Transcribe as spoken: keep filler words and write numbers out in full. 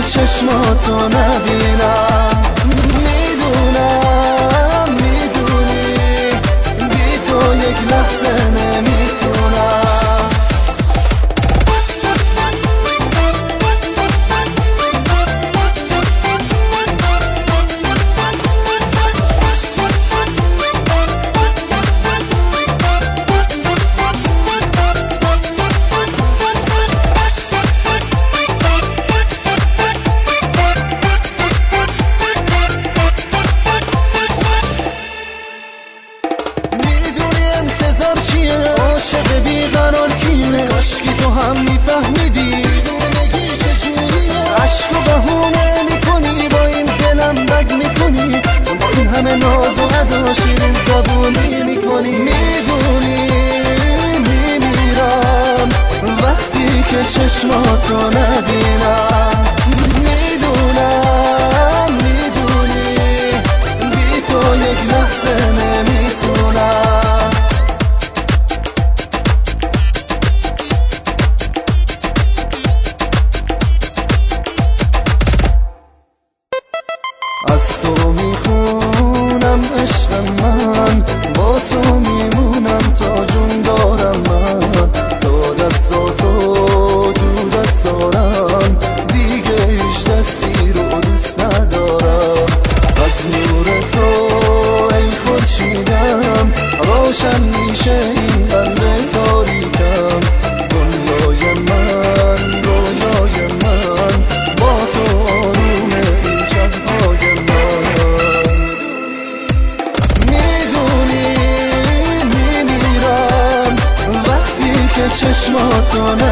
چشماتو نبینم. میدونم میدونی بی تو یک لحظه نمیتونم. عاشق بیقرار کیه؟ کاشکی تو هم میفهمیدی دیوونگی چجوریه. عشق و بهونه میکنی با این دلم بد میکنی، با این همه ناز و ادا شیرین زبونی میکنی. میدونی میمیرم وقتی که چشماتو نبینم. میدونم میدونی بی تو یک لحظه نمیتونم. از تو میخونم عشق من، با تو میمونم تا جون دارم من. تا دستاتو تو دست دارم دیگه هیچ دستی رو دوست ندارم. از نور تو ای خورشیدم روشن میشه این قلب تاریکم. دنیای من رویای من با تو آرومه این شبهای من. میدونی میمیرم وقتی که چشماتو